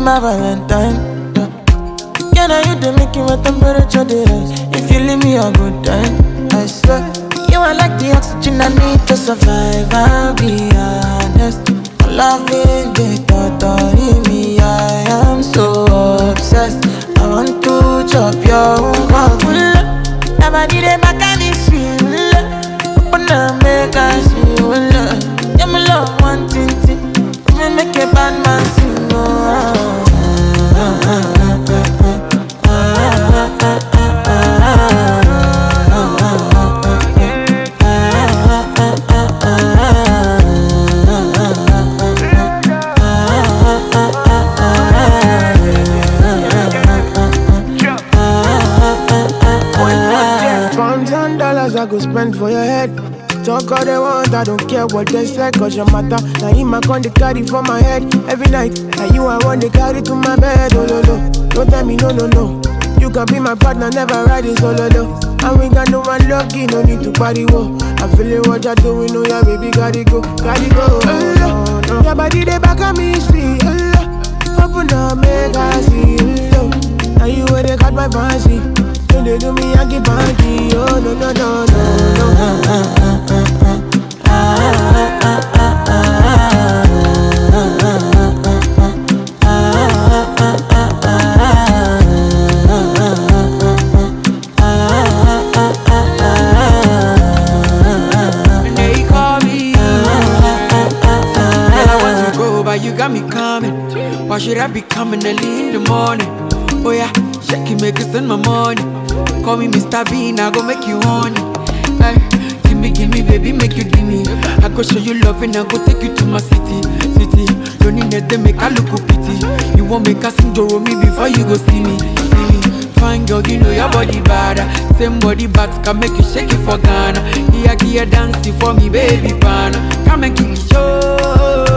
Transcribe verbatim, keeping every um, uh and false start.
my Valentine. Can I you to make you my temperature the rise? If you leave me a good time, I swear. You are like the oxygen I need to survive, I'll be honest. Loving the thought of me, I am so obsessed. I want to chop your own. Never did a mechanic feel. Open up, make us feel. Yeah, my love, one thing, me make a bad man sing. Oh, I go spend for your head. Talk all they want, I don't care what they say. Cause your matter, now him I con the carry for my head. Every night, now you I want to carry to my bed. Oh no no, don't tell me no no no. You can be my partner, never riding solo low. And we got no one lucky, no need to party whoa. I'm feeling what you're doing, oh yeah baby, gotta go, gotta go. Oh, no, no. Your body they back at me, sweet. Oh, open up, make I see. Oh, now you where they got my fancy. Don't they do me Yankee Panky? Oh no no no no And they call me. Girl, I want to go, but you got me coming. Why should I be coming early in the morning? Oh yeah, shake it, make it send my money. Call me Mister Bean, I go make you honey. Ay, give me, give me, baby, make you give me. I go show you love and I go take you to my city, city. Don't need that, make I look pity. You won't make us sing Joro me before you go see me, see me. Fine girl, you know your body bad. Same body back can make you shake it for Ghana. Here, here, dancing for me, baby, pana. Come and give me show.